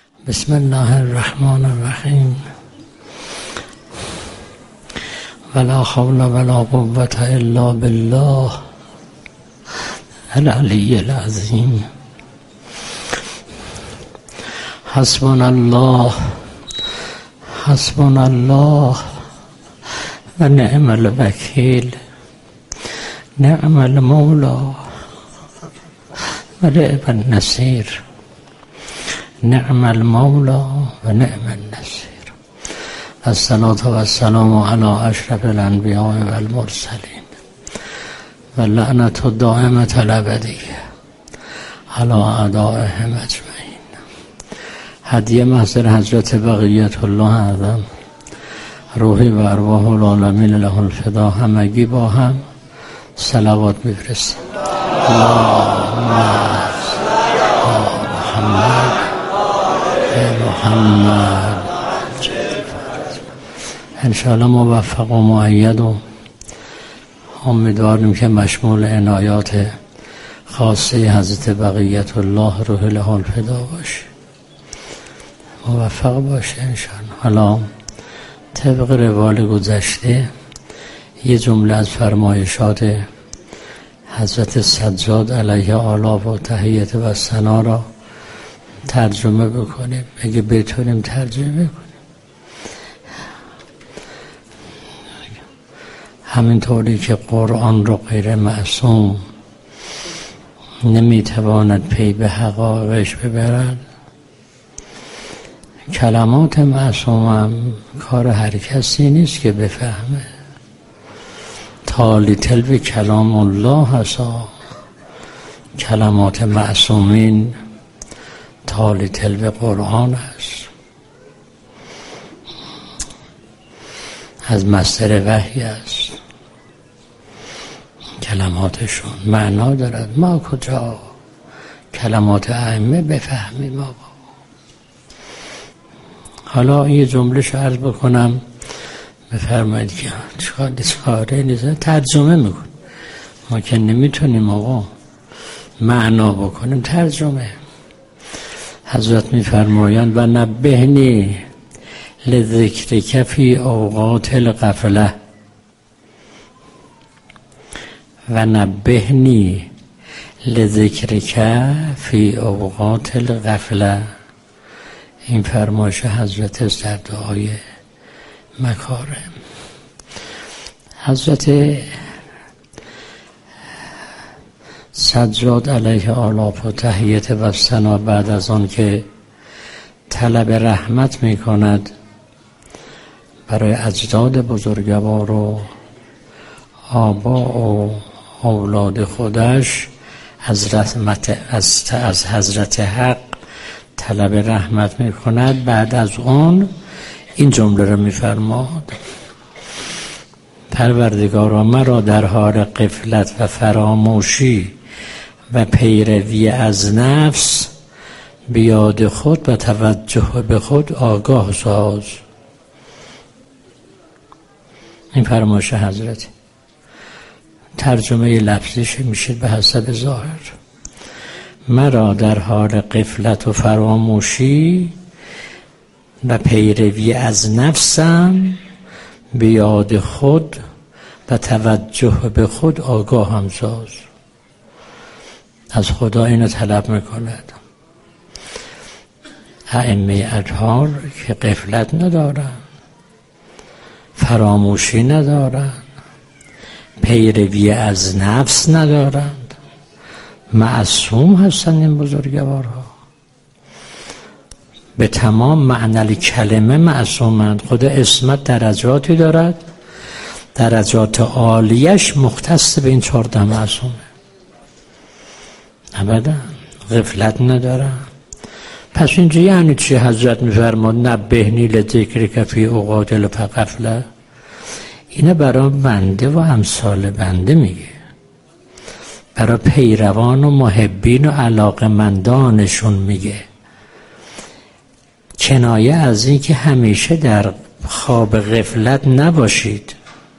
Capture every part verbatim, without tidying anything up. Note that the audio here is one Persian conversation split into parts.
بسم الله الرحمن الرحیم. ولا حول ولا قوة الا بالله العلی العظیم. حسبنا الله حسبنا الله و نعم الوکیل، نعم المولا و نعم النصیر، نعم المولا و نعم النصیر. الصلاة و السلام علی اشرف الانبیاء و المرسلین و لعنت الدائمة الابدیه علی اعدائهم اجمعین. هدیه محضر حضرت بقیت الله اعظم، روحی و ارواح العالمین له الفدا، همگی با هم صلوات بفرستیم. اللهم محمد محمد. انشاءالله موفق و مؤید و امیدواریم که مشمول عنایات خاصه حضرت بقیت الله روح له الفدا باشه، موفق باشه انشاءالله. حالا طبق روال گذشته یه جمله از فرمایشات حضرت سجاد علیه آلاف و تحیت و ثنا را ترجمه بکنیم، اگه بتونیم ترجمه کنیم. همینطوری که قرآن رو غیر معصوم نمیتواند پی به حقایقش ببرد، کلمات معصوم هم کار هر کسی نیست که بفهمه. تالی تلو کلام الله هسا، کلمات معصومین تالی تلو قرآن است، از مصدر وحی است، کلماتشون معنا دارد. ما کجا کلمات ائمه بفهمیم آقا؟ حالا یه جمله‌ش عرض بکنم، بفرمایید که چقدر چاره نیست ترجمه میکن. ما که نمیتونیم آقا معنا بکنیم، ترجمه. حضرت میفرمایند و نبهنی لذکرک فی اوقات الغفله، و نبهنی لذکرک فی اوقات الغفله. این فرمایش حضرت است در دعای مکارم. حضرت سجاد علیه آلاف و تحیت و ثنا بعد از آن که طلب رحمت می کند برای اجداد بزرگوار و آبا و اولاد خودش، از رحمت از, از حضرت حق طلب رحمت می کند. بعد از اون این جمله رو می فرماد: پروردگارا مرا در حال غفلت و فراموشی و پیروی از نفس بیاد خود و توجه به خود آگاه ساز. این فرمایش حضرت، ترجمه لفظیش میشه به حسب ظاهر: مرا در حال غفلت و فراموشی و پیروی از نفسم بیاد خود و توجه به خود آگاه هم ساز. از خدا اینو طلب میکند. ائمه اطهار که غفلت ندارن، فراموشی ندارن، پیروی از نفس ندارند، معصوم هستند این بزرگوارها، به تمام معنی کلمه معصومند. خود عصمت درجاتی دارد، درجات عالیش مختص به این چهارده معصومه. ابدا غفلت ندارن. پس اینجا یعنی چی؟ حضرت میفرماد نبهنی لذکرک فی اوقات الغفله. اینه برای بنده و امثال بنده میگه، برای پیروان و محبین و علاقمندانشون میگه. کنایه از این که همیشه در خواب غفلت نباشید،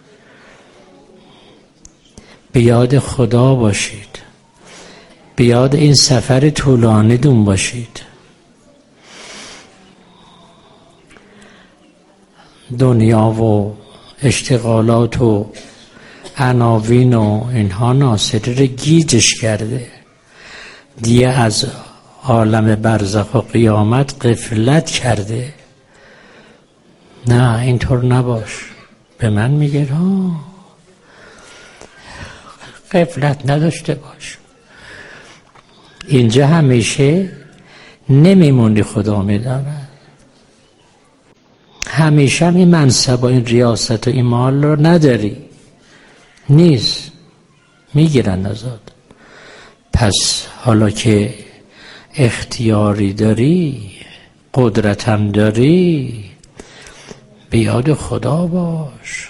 به یاد خدا باشید، به یاد این سفر طولانی دون باشید. دنیا و اشتغالات و عناوین و اینها ناصری رو گیجش کرده، دیگه از عالم برزخ و قیامت غفلت کرده. نه اینطور نباش. به من میگه ها غفلت نداشته باش. اینجا همیشه نمیمونی، خدا میداند. همیشه هم این منصب و این ریاست و این مال رو نداری، نیست، میگیرن ازت. پس حالا که اختیاری داری، قدرتم داری، بیاد خدا باش،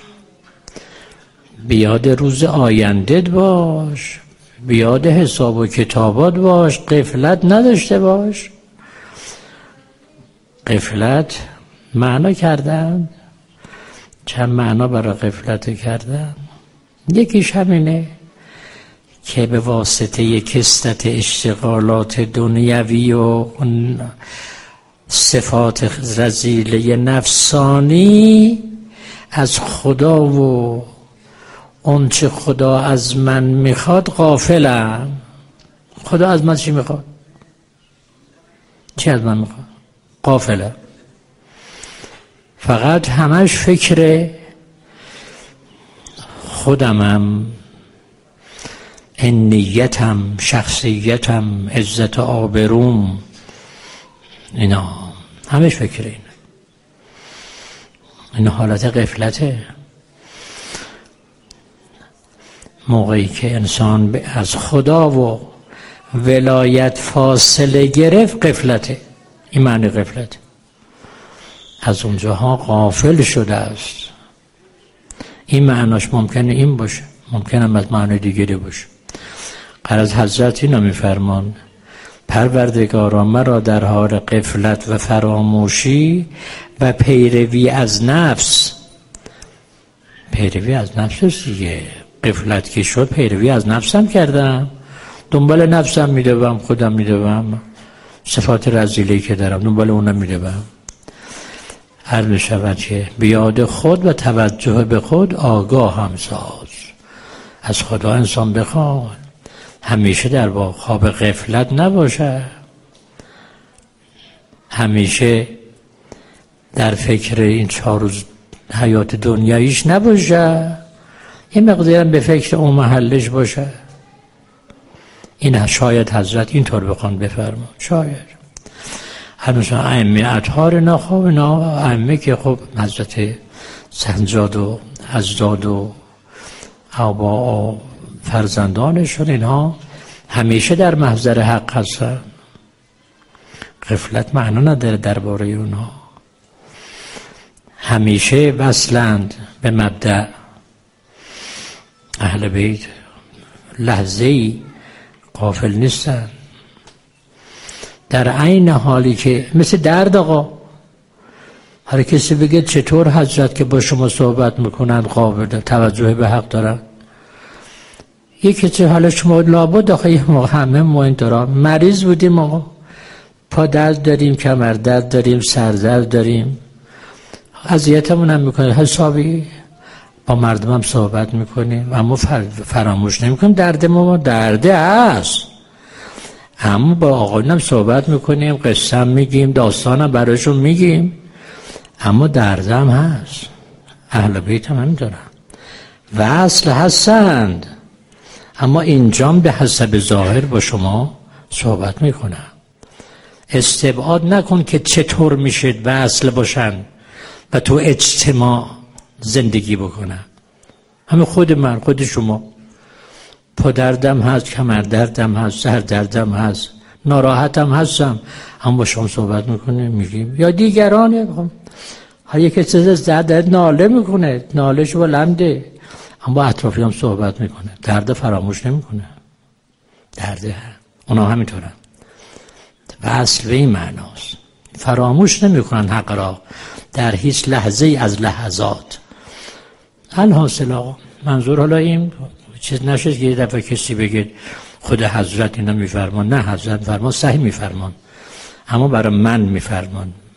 بیاد روز آینده باش، بیاد حساب و کتابات باش، غفلت نداشته باش. غفلت معنا کردن، چند معنا برای غفلت کردن. یکیش همینه که به واسطه کثرت اشتغالات دنیوی و صفات رذیله نفسانی از خدا و اون چه خدا از من میخواد غافلم. خدا از من چی میخواد؟ چی از من میخواد؟ غافلم. فقط همش فکر خودمم، انیتم، شخصیتم، عزت آبروم، اینا همش فکر اینه. این حالت غفلته. موقعی که انسان از خدا و ولایت فاصله گرفت غفلته. این معنی غفلته. از اونجاها غافل شده است. این معناش ممکنه این باشه، ممکنه از معنی دیگری باشه. قرار حضرت اینو میفرمان: پروردگارا مرا در حال غفلت و فراموشی و پیروی از نفس. پیروی از نفس دیگه. غفلت که شد پیروی از نفسم کردم، دنبال نفسم میدوم، خودم میدوم، صفات رذیلی که دارم دنبال اونم میدوم. هر میشود که بیاد خود و توجه به خود آگاه هم ساز. از خدا انسان بخواد همیشه در خواب غفلت نباشه، همیشه در فکر این چهار روز حیات دنیاییش نباشه، یه مقدارم به فکر اون محلش باشه. این شاید حضرت اینطور بخوان بفرما، شاید هنوز ائمه اطهار نخواب، اینا ائمه که خب حضرت سنجاد و اجداد و آبا و فرزندانشون اینها همیشه در محضر حق هستن. غفلت معنا نداره درباره اونها. همیشه وصلند به مبدأ. اهل بیت لحظه‌ای غافل نیستن. در عین حالی که مثل درد آقا، هر کسی بگه چطور حضرت که با شما صحبت میکنن قابل توجه به حق دارن. یکی چه حالا شما لابد آخه یه موقع همه ما این دارم مریض بودیم آقا، پا درد داریم، کمر درد داریم، سر درد داریم، اذیتمون هم میکنه، حسابی با مردم هم صحبت میکنیم اما فراموش نمیکنیم درد ما درده هست، اما با آقایون هم صحبت میکنیم، قصه هم میگیم، داستان هم برایشون میگیم، اما درد هم هست. اهل بیت هم همین دارن، وصل هستند، اما اینجام به حسب ظاهر با شما صحبت میکنن. استبعاد نکن که چطور میشه وصل باشن و تو اجتماع زندگی بکنن. همه خود من، خود شما، پا دردم هست، کمر دردم هست، سر دردم هست، ناراحتم هستم، هم با شما صحبت میکنه میگیم، یا دیگرانه هر یک چیز درد ناله میکنه، نالش بلنده، اما اطرافی هم صحبت میکنه، درد فراموش نمیکنه، درده هم اونا همینطورن. و اصل به این معناست، فراموش نمیکنن حق را در هیچ لحظه از لحظات. الحاصل آقا منظور حالا این چیز نشه که یه دفعه کسی بگه خود حضرت اینا میفرمان، نه حضرت فرمان صحیح میفرمان، اما برای من میفرمان،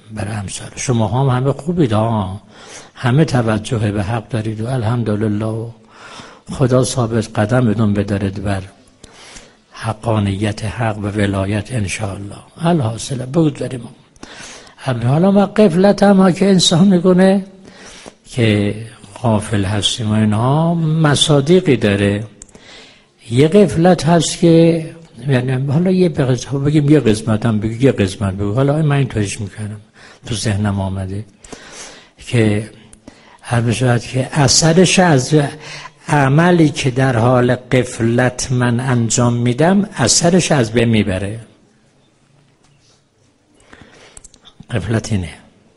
برای امثال شما هم همه خوبید ها، همه توجه به حق دارید و الحمدلله خدا ثابت قدم بدون بدارد بر حقانیت حق و ولایت انشاءالله. الحاصل بگذاریم حالا ما قفلت هم که انسان میکنه که غافل هستیم و اینها مصادیقی داره. یه قفلت هست که یعنی حالا یه بگیم یه قسمت هم بگیم یه قسمت بگیم، حالا من این تویش میکنم تو ذهنم آمده که هر بشود که اثرش از عملی که در حال قفلت من انجام میدم اثرش از بین میبره. قفلت اینه،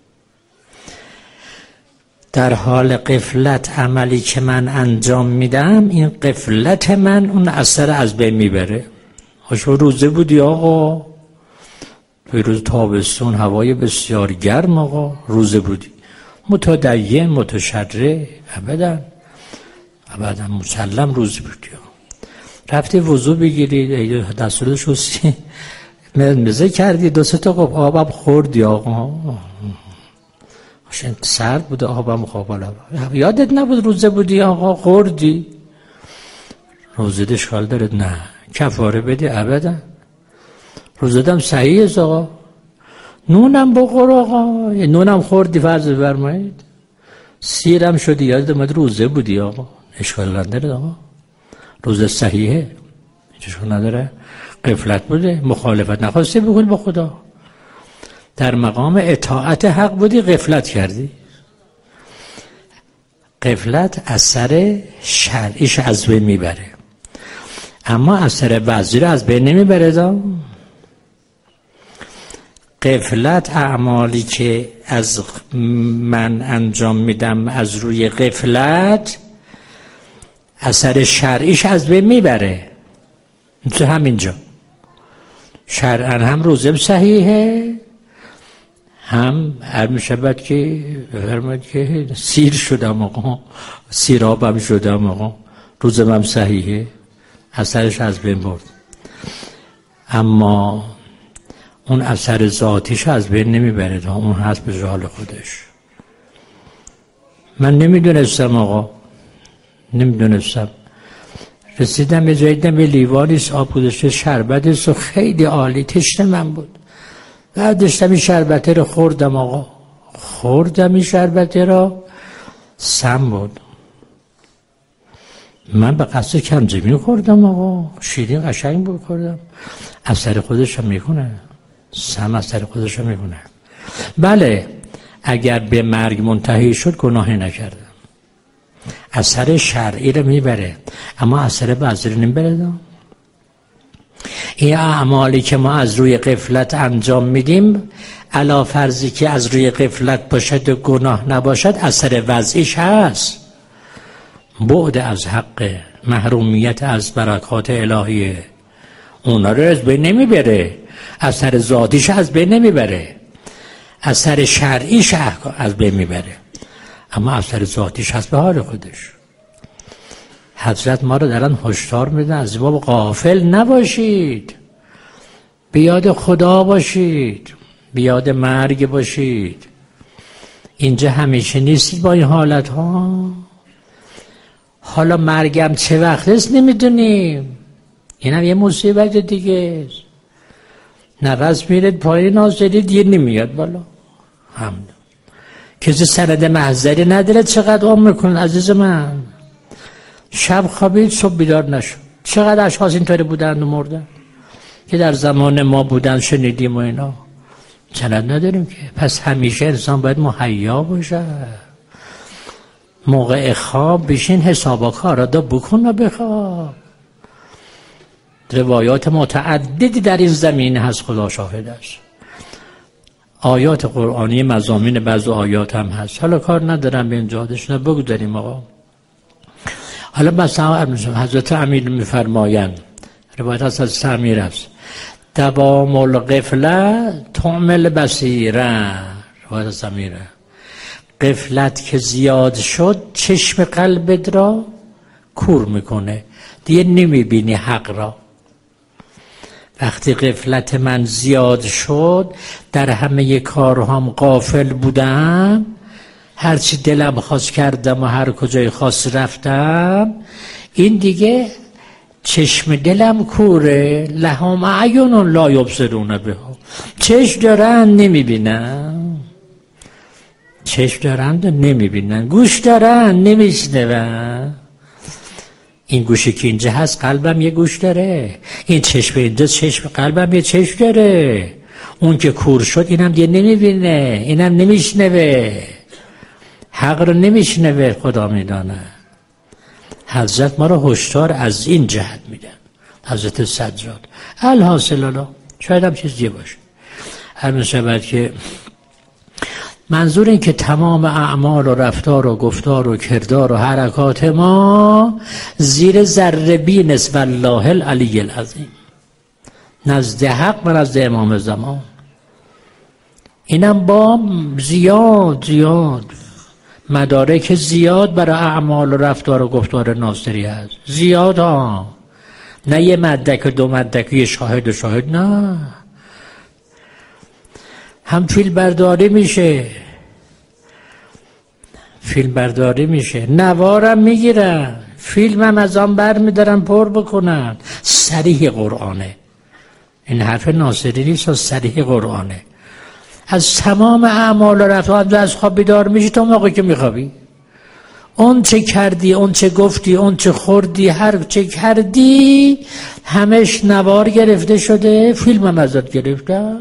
در حال قفلت عملی که من انجام میدم این قفلت من اون اثر از بین میبره. شما روزه بودی آقا، توی روز تابستون هوای بسیار گرم آقا روزه بودی، متدین متشرع ابدا ابدا مسلم روزه بودی، رفتی وضو بگیری دستور شستی مزه کردی دو سه تا آبم خوردی آقا، شن سرد بوده آبم خوابالا، یادت نبود روزه بودی آقا خوردی، روزه اشکال دارد؟ نه کفاره بدی ابدا، روزه دم صحیح است آقا. نونم بخور آقا، نونم خوردی فرض بفرمایید، سیرم شدی یادت اومد روزه بودی آقا، اشکال نداره آقا، روزه صحیحه اشکال نداره. غفلت بوده، مخالفت نخواستی بکنی با خدا، در مقام اطاعت حق بودی غفلت کردی. غفلت اثر شرعیش از بین میبره، اما اثر وضعی رو از بین نمیبره دام. غفلت اعمالی که از من انجام میدم از روی غفلت اثر شرعیش از بین میبره. مثل همینجا شرعاً هم روزم صحیحه، هم هر میشود که فرماید که سیر شدم آقا، سیرابم شدم آقا، روزم هم صحیحه، اثرش از بین برد. اما اون اثر ذاتیش از بین نمیبره تا اون هست به حال خودش. من نمیدونستم آقا، نمیدونستم، رسیدم به جایی دیدم یه لیوانیست آب گذاشته شربتیست و خیلی عالی، تشنه من بود، بعد داشتم این شربته رو خوردم آقا، خوردم این شربته رو، سم بود، من به قصد کمزمین خوردم آقا، شیرین قشنگ بود خوردم، اثر خودش هم میکنه، سم اثر خودش هم میکنه. بله اگر به مرگ منتهی شد گناهی نکردم، اثر شرعی رو میبره اما اثر وضعی رو نمیبره. این اعمالی که ما از روی غفلت انجام میدیم علا فرضی که از روی غفلت باشد و گناه نباشد اثر وضعیش هست، بعد از حق، محرومیت از برکات الهیه، اونا رو از بین نمیبره، اثر ذاتیش از بین نمیبره، اثر شرعیش از بین میبره، اما اثر ذاتیش هست به حال خودش. حضرت ما رو دارن هشدار میدن از ما غافل نباشید، بیاد خدا باشید، بیاد مرگ باشید. اینجا همیشه نیستید با این حالت ها. حالا مرگم چه وقت است نمیدونیم، این هم یه مصیبت دیگه است. نفس میرید پایین نازدید یه نمیاد بالا، همون کسی سند محضری نداره. چقدر عمر میکنن عزیز من، شب خوابید صبح بیدار نشد. چقدر اشخاص اینطوری بودن و مردن که در زمان ما بودن شنیدیم و اینا، سند نداریم که. پس همیشه انسان باید مهیا باشه، موقع خواب بشین حسابا کارا دا بکن و بخواب. روایات متعددی در این زمینه هست، خدا شاهد است. آیات قرآنی مضامین بعض آیات هم هست، حالا کار ندارم به اینجا داشتن بگذاریم آقا. حالا مثلا حضرت امیر میفرمایند، روایت هست از امیر است، دوام الغفله تعمل بصیره، روایت از امیره، غفلت که زیاد شد چشم قلبت را کور میکنه، دیگه نمیبینی حق را. وقتی غفلت من زیاد شد، در همه کارهام غافل بودم، هرچی دلم خواست کردم و هر کجای خواست رفتم، این دیگه چشم دلم کوره. لهم اعین لا یبصرون بها، چشم دارن نمیبینن، چشم دارن نمیبینن، گوش دارن نمیشنون. این گوشی که اینجا هست قلبم یه گوش داره، این چشم اینجا چشم قلبم یه چشم داره. اون که کور شد اینم دیگه نمیبینه، اینم نمیشنوه، حق رو نمیشنوه. خدا میدانه. حضرت ما رو هشدار از این جهت میدن. حضرت سجاد الحاصل الله شاید هم چیز دیگه باشه. هر میشود که منظور این که تمام اعمال و رفتار و گفتار و کردار و حرکات ما زیر ذره بین نسب الله العلی العظیم، نزد حق و نزد امام زمان. اینم با زیاد زیاد مدارک زیاد برای اعمال و رفتار و گفتار ناصری هست. زیاد ها، نه یه مدرک و دو مدرک، یه شاهد و شاهد، نه. هم فیلم برداری میشه، فیلم برداری میشه، نوارم میگیرن، فیلمم از آن بر میدارن پر بکنن. صریح قرآنه این حرف ناصری نیست، صریح قرآنه. از تمام اعمال و رفتار از خواب بیدار میشی تا موقعی که میخوابی، اون چه کردی، اون چه گفتی، اون چه خوردی، هر چه کردی همش نوار گرفته شده، فیلمم ازت گرفتن.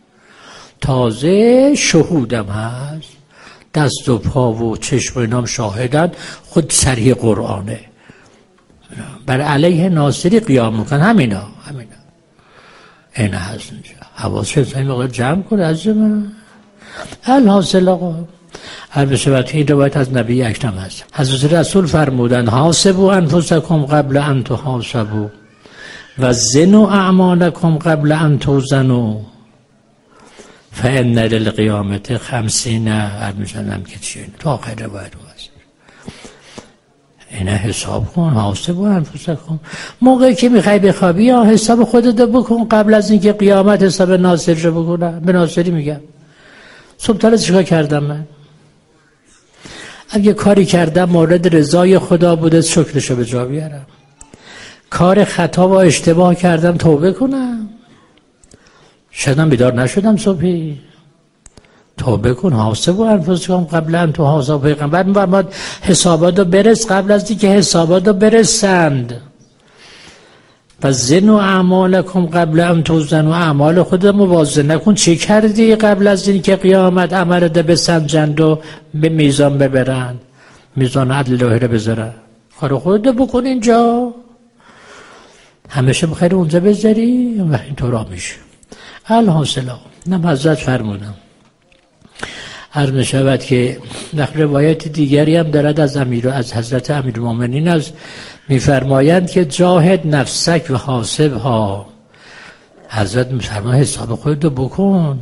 تازه شهودم هست، دست و پا و چشم و اینام شاهدن. خود صریح قرآنه بر علیه ناصری قیام میکن. همینا همینا این هست اینجا. حواست این موقع جمع کنه از من. الحاصل آقا البته وقتی این روایت از نبی اکرم هست. حضرت رسول فرمودن حاسبوا انفسکم قبل ان تحاسبوا و زنوا اعمالکم قبل ان توزنوا فان للقیامت خمسین. میشنم که چیه تو آخر روایت هست. اینا حساب کن. حاسبوا انفسکم، موقعی که میخوای بخوابی یا حساب خودت بکن قبل از اینکه قیامت حساب ناصری رو بکنه. به ناصری میگم صبح تا چیکار کردم من؟ اگه کاری کردم مورد رضای خدا بوده شکرشو به جا بیارم. کار خطا و اشتباه کردم توبه کنم. شدم بیدار نشدم صبحی، توبه کن. حاسبوا انفسکم قبل ان تحاسبوا. پیغمبر میفرماد حسابات رو برس قبل از اینکه حسابات رو برسند. و زنوا اعمالکم قبل ان توزنوا، اعمال خود موازنه کن. چه کردی قبل از اینکه قیامت عملت بسنجند و به میزان ببرند، میزان عدل الهی رو بذارن. کار خودت بکن. اینجا همیشه بخیر اونجا بذاری و اینطورا میشه. الحاصل نم حضرت فرمودم عرض می‌شود که روایت دیگری هم دارد از امیر از حضرت امیرالمومنین از می‌فرمایند که جاهد نفسک و حاسبها. حضرت می‌فرمایند حساب خودت بکن،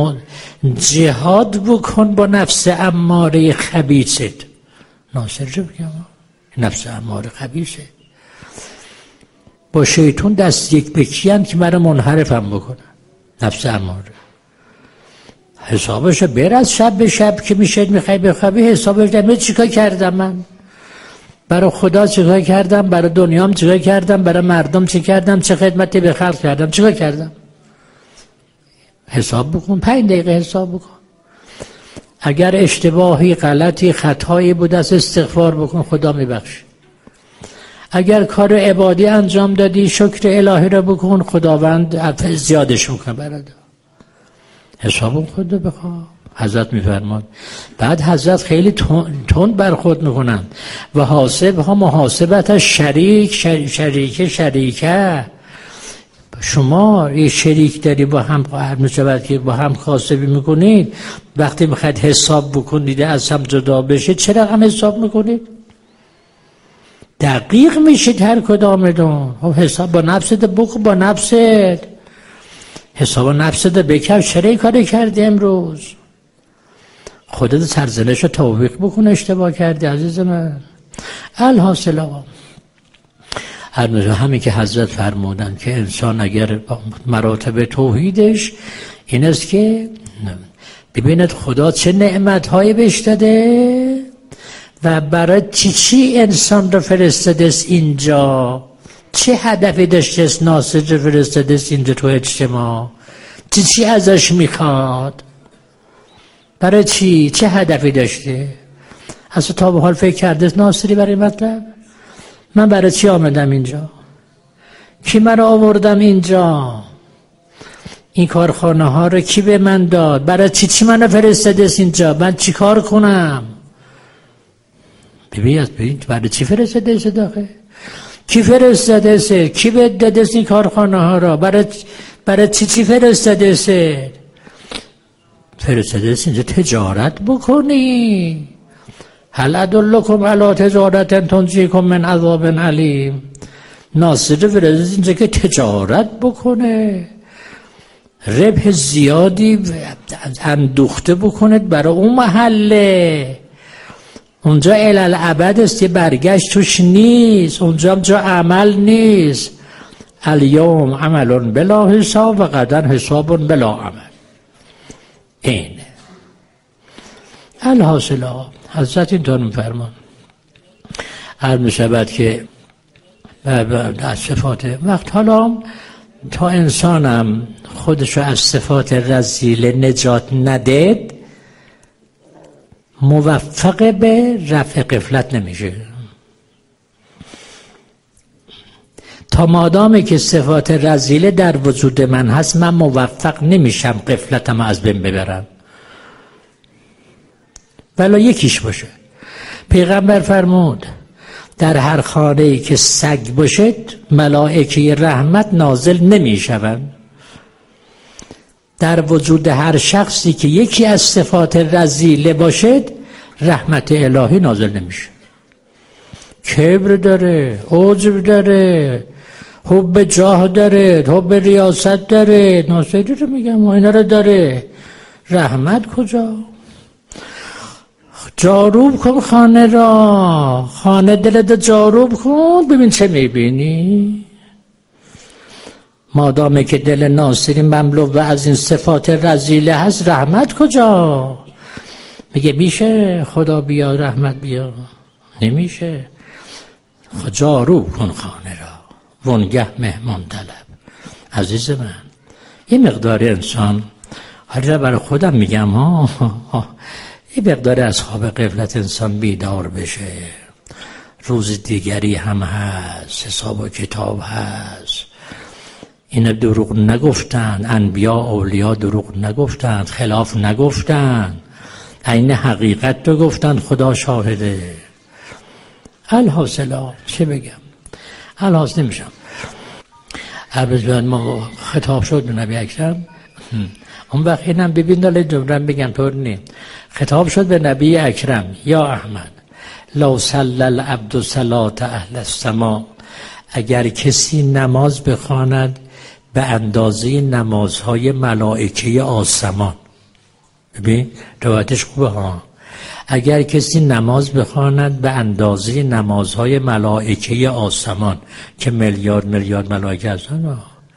جهاد بکن با نفس اماره خبیثت. ناصر جو بگم نفس اماره خبیثه با شیطان دست یک بکیان که مرا منحرفم بکنه. نفس اماره حسابش بر از شب به شب که میشه میخوای بخوابی حسابش دمه چیکار کردم من، برای خدا چیکار کردم، برای دنیام چیکار کردم، برای مردم چی کردم، چه خدمتی به خلق کردم، چیکار کردم. حساب بکن. پنج دقیقه حساب بکن. اگر اشتباهی غلطی خطایی بود از استغفار بکن، خدا میبخشه. اگر کار عبادی انجام دادی شکر الهی رو بکن، خداوند زیادش میکنه برات. حساب خود بخواه. حضرت میفرماد. بعد حضرت خیلی تند برخورد میکنن و حاسب ها محاسبت شریک شر... شریک شریکه. شما یه شریک داری با هم میشود که با هم کاسبی میکنید، وقتی میخواید حساب بکنید از هم جدا بشه چرا هم حساب میکنید؟ دقیق میشید هر کدامتون. حساب با نفست بکن، با نفست حساب نفست بکر. چرا این کاری کردی امروز؟ خودت سرزنش رو توبیخ بکن اشتباه کردی عزیز من. الحاصل آقا همین که حضرت فرمودن که انسان اگر مراتب توحیدش این است که ببیند خدا چه نعمت‌هایی بهش داده و برای چی چی انسان رو فرستاده است اینجا، چه هدفی داشته است ناصر رو فرستاده است اینجا تو اجتماع، چی چی ازش میخواد، برای چی، چه هدفی داشته. اصلا تا به حال فکر کرده است ناصری برای مطلب من برای چی آمدم اینجا، کی من رو آوردم اینجا، این کارخانه ها رو کی به من داد، برای چی چی من رو فرستاده است اینجا، من چی کار کنم. ببین ببین برای چی فرستاده است داخل، کی فرستاده است، کی به داده است این کارخانه ها را، برای برای چی چی فرستاده است. فرستاده است اینجا تجارت بکنی. هل ادلکم علی تجارت تنجیکم من عذاب علیم. ناصر فرستاده است اینجا که تجارت بکنه، ربح زیادی اندوخته بکنید برای اون محله. اونجا الالعبد است، یه برگشت توش نیست، اونجا جا عمل نیست. الیوم عمل بلا حساب و غدا حساب بلا عمل. اینه الحاصل. حضرت اینطور میفرمان عرض میشود که از صفات وقت حالا تا انسانم خودشو از صفات رذیله نجات ندید موفق به رفع غفلت نمیشه. تا مادامی که صفات رذیله در وجود من هست من موفق نمیشم غفلتم از بین ببرم ولی یکیش باشه. پیغمبر فرمود در هر خانه‌ای که سگ باشد ملائکه رحمت نازل نمیشوند. در وجود هر شخصی که یکی از صفات رذیله باشد رحمت الهی نازل نمیشه. کبر داره، عجب داره، حب جاه داره، حب ریاست داره، ناصری رو میگم اینا رو داره، رحمت کجا؟ جاروب کن خانه را، خانه دلت جاروب کن ببین چه میبینی. مادامی که دل ناصری مملو و از این صفات رذیله هست رحمت کجا؟ میگه میشه خدا بیا رحمت بیا؟ نمیشه. جاروب کن خانه را وانگه مهمان طلب. عزیز من یه مقدار انسان حالا برای خودم میگم ها, ها یه مقدار از خواب غفلت انسان بیدار بشه. روز دیگری هم هست، حساب و کتاب هست. اینا دروغ نگفتن، انبیا اولیا دروغ نگفتن، خلاف نگفتن، عین حقیقت رو گفتن، خدا شاهده. الحاصل چه بگم؟ الحاصل نمیشم. البته ما خطاب شد به نبی اکرم، اون وقت اینم ببین داله جمرم بگم طور نیم. خطاب شد به نبی اکرم یا احمد لو صلی العبد صلاة اهل السما. اگر کسی نماز بخواند به اندازه نمازهای ملائکه آسمان. ببین روایتش خوبه ها. اگر کسی نماز بخواند به اندازه نمازهای ملائکه آسمان که میلیارد میلیارد ملائکه هستن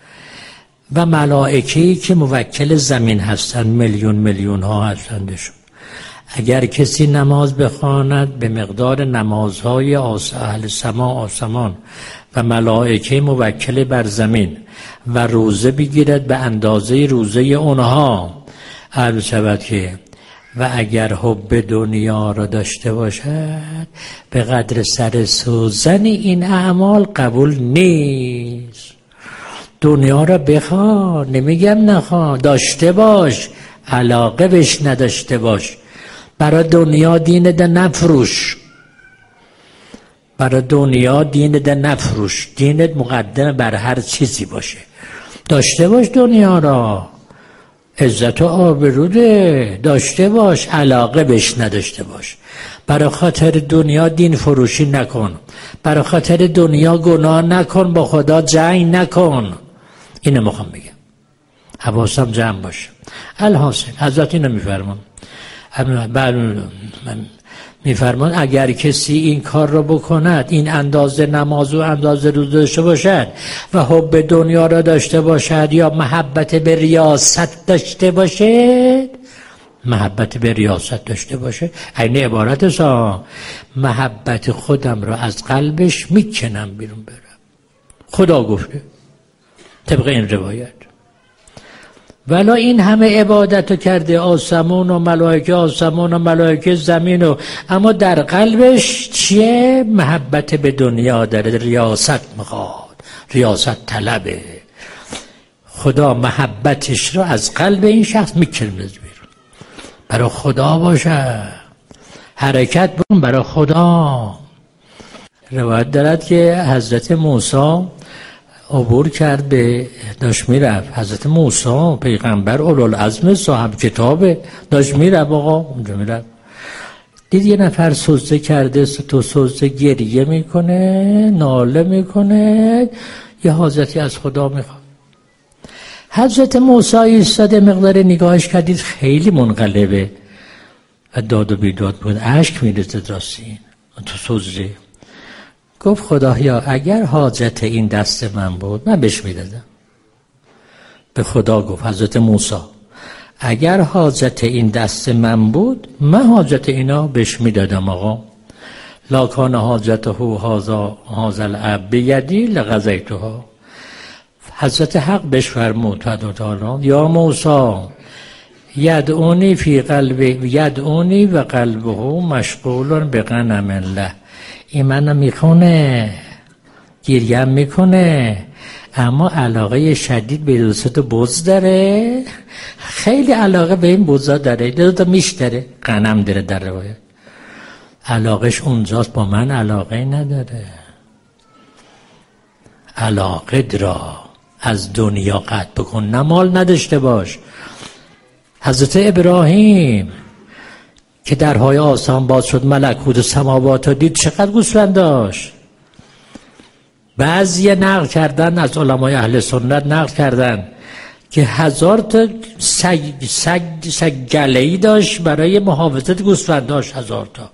و ملائکه‌ای که موکل زمین هستند میلیون میلیون ها هستندشون. اگر کسی نماز بخواند به مقدار نمازهای اهل سما آسمان و ملائکه موکل بر زمین و روزه بگیرد به اندازه روزه اونها، عرض شود که و اگر حب دنیا را داشته باشد به قدر سر سوزن این اعمال قبول نیست. دنیا را بخوا، نمیگم نخوا، داشته باش، علاقه بهش نداشته باش. برای دنیا دین ده نفروش، برای دنیا دین ده نفروش. دینت مقدم بر هر چیزی باشه. داشته باش دنیا را، عزت و آبرو ده داشته باش، علاقه بهش نداشته باش. برای خاطر دنیا دین فروشی نکن، برای خاطر دنیا گناه نکن، با خدا جنگ نکن. اینو میخوام بگم، حواسم جمع باشه. الحاصل حضرت اینو میفرمان. بعد میفرمان اگر کسی این کار را بکند، این اندازه نماز و اندازه روزه داشته باشد و حب دنیا را داشته باشد یا محبت به ریاست داشته باشد، محبت به ریاست داشته باشه، این عبارت سا محبت خودم را از قلبش میکنم بیرون برم. خدا گفته طبق این روایت. ولی این همه عبادت رو کرده، آسمون و ملائکه آسمون و ملائکه زمین و، اما در قلبش چیه؟ محبت به دنیا داره، ریاست میخواد، ریاست طلبه. خدا محبتش رو از قلب این شخص میکنه بیرون. برای خدا باشه، حرکت بکن برای خدا. روایت دارد که حضرت موسی عبور کرد، به داشت میرفت. حضرت موسی پیغمبر اولوالعزم صاحب کتابه، داشت میرفت آقا اونجا میرفت، دید یه نفر سجده کرده، تو سجده گریه میکنه، ناله میکنه، یه حاجتی از خدا میخواد. حضرت موسی ایستاده، مقدار نگاهش کردید خیلی منقلبه و داد و بیداد بود، اشک میریزه راستی تو سجده. گفت خدایا اگر حاجت این دست من بود من بهش میدادم. به خدا گفت حضرت موسی اگر حاجت این دست من بود من حاجت اینا بهش میدادم آقا. لا کان حاجته هذا هذا العبد بیدی لقضیتها. حضرت حق بهش فرمود تعالی یا موسی یدعونی فی قلبی یدعونی و قلبه مشغول به غنم الله. این منو میخونه، گریم میکنه، اما علاقه شدید به دوست بز داره، خیلی علاقه به این بزا داره، دوتا میش داره، غنم داره در روایت، علاقش اونجاست، با من علاقه نداره. علاقه را از دنیا قطع بکن، نه مال نداشته باش. حضرت ابراهیم که درهای آسمان باز شد، ملکوت سماوات رو دید، چقدر گوسفند داشت. بعضی نقل کردن از علمای اهل سنت، نقل کردن که هزار تا سگ سگ سگ گله‌ای داشت برای محافظت گوسفند، داشت هزار تا.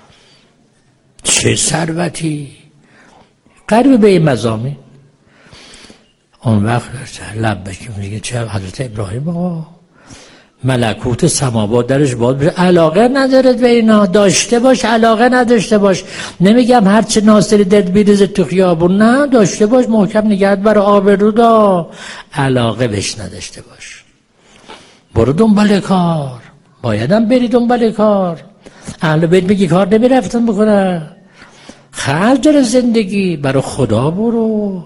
چه ثروتی قریب به این مضامین. اون وقت لبک میگه چه حضرت ابراهیم آقا ملکوت سماوات درش باز بشه، علاقه نداره به اینا، داشته باش علاقه نداشته باش. نمیگم هرچه ناصری دل بیریزه تو خیابون، نه، داشته باش محکم نگهت برای آبرو دا، علاقه بهش نداشته باش. برو دنبال کار، بایدم بری دنبال کار. اهل بیت میگی کار نمیرفتن بکنه، خرج داره زندگی، برای خدا برو،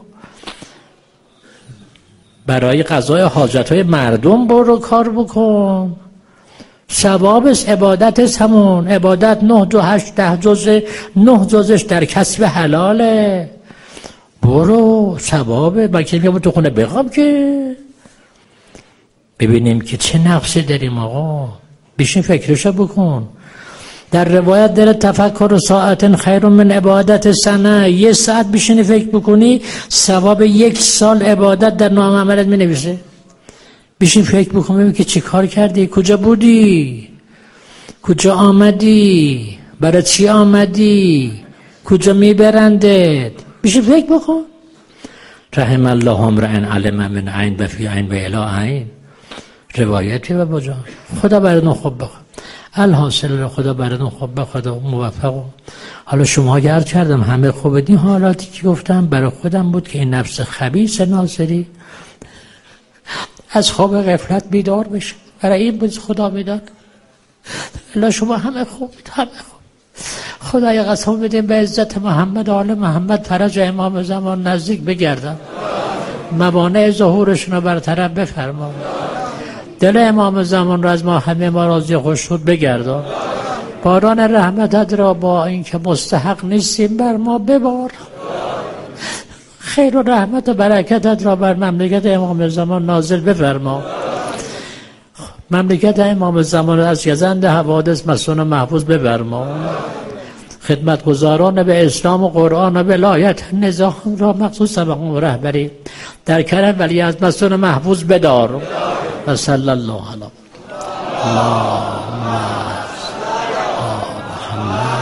برای قضای حاجتهای مردم برو کار بکن. ثوابش عبادت همون عبادت نه دو هشت ده جزه، نه جزش در کسب حلاله. برو ثوابه. بلکه میگم تو خونه بخواب که ببینیم که چه نقصی داریم آقا، بشین فکرشو بکن. در روایت داره تفکر ساعت خیر من عبادت سنه، یه ساعت بشینی فکر بکنی ثواب یک سال عبادت در نام عملت می نویسه. بشین فکر بکن ببین که چی کار کردی، کجا بودی، کجا آمدی، برای چی آمدی، کجا میبرندت. بشین فکر بکن. رحم الله امرئ علم من عین و فی عین و الی عین، روایتی و بجا. خدا براتون خوب بخواد. الحاصل خدا براتون خوب بخواد، موفق. حالا شما گرد کردم همه خوب این حالاتی که گفتم برای خودم بود که این نفس خبیث ناصری از خواب غفلت بیدار بشه. برای این بود خدا بیدار. الا شما همه خوب، همه خوب. خدای قسم بدیم به عزت محمد آل محمد فرج امام زمان نزدیک بگردم، موانع ظهورشون رو برطرف بفرما، دل امام زمان را از ما همه ما راضی خوش شد بگردان. باران رحمتت را با اینکه مستحق نیستیم بر ما ببار. خیر و رحمت و برکتت را بر مملکت امام زمان نازل بفرما. مملکت امام زمان از گزند حوادث مسون و محفوظ بفرما. خدمتگزاران به اسلام و قرآن و ولایت نظام را مخصوص سبقون و رهبری در کرم ولی از مسون محفوظ بدار. و صلی الله علیه و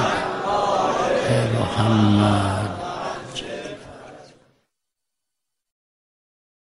محمد.